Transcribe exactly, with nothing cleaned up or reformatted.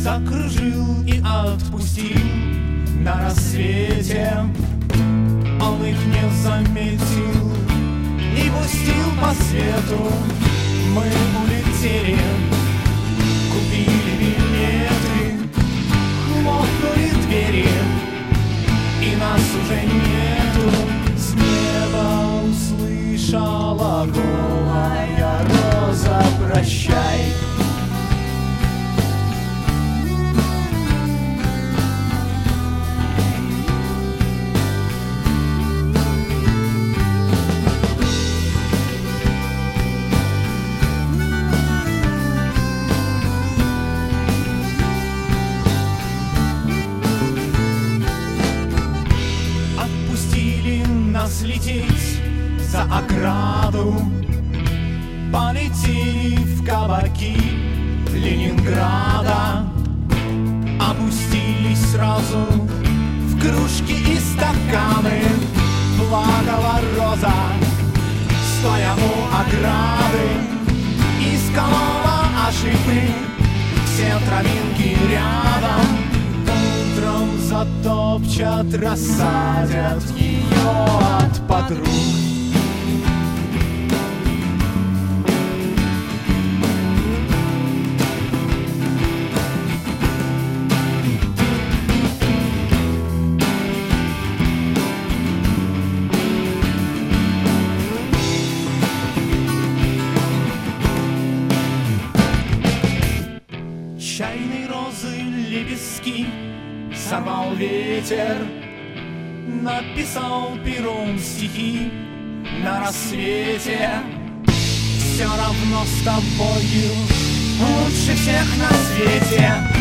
закружил и отпустил на рассвете. Он их не заметил и пустил по свету. Мы улетели, купили билеты, хлопнули двери, и нас уже нету. С неба услышала голая роза: прощай. Лететь за ограду, полетели в кабаки Ленинграда, опустились сразу в кружки и стаканы. Плакала роза, стоя у ограды, искала ошибки все травинки рядом. Утром затопчат, рассадят ее от подруг. Чайной розы лепестки сорвал ветер, написал пером стихи на рассвете. Все равно с тобою лучше всех на свете.